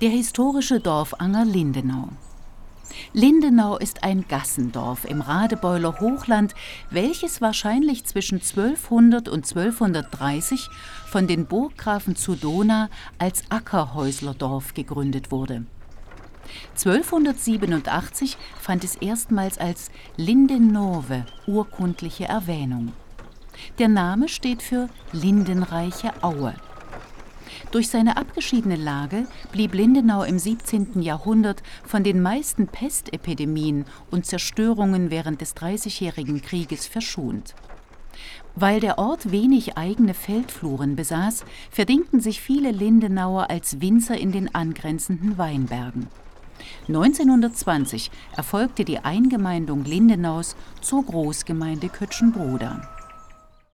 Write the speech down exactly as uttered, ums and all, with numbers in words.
Der historische Dorfanger Lindenau. Lindenau ist ein Gassendorf im Radebeuler Hochland, welches wahrscheinlich zwischen zwölfhundert und zwölfhundertdreißig von den Burggrafen zu Dohna als Ackerhäuslerdorf gegründet wurde. zwölfhundertsiebenundachtzig fand es erstmals als Lindenowe urkundliche Erwähnung. Der Name steht für lindenreiche Aue. Durch seine abgeschiedene Lage blieb Lindenau im siebzehnten Jahrhundert von den meisten Pestepidemien und Zerstörungen während des Dreißigjährigen Krieges verschont. Weil der Ort wenig eigene Feldfluren besaß, verdingten sich viele Lindenauer als Winzer in den angrenzenden Weinbergen. neunzehnhundertzwanzig erfolgte die Eingemeindung Lindenaus zur Großgemeinde Kötschenbroda.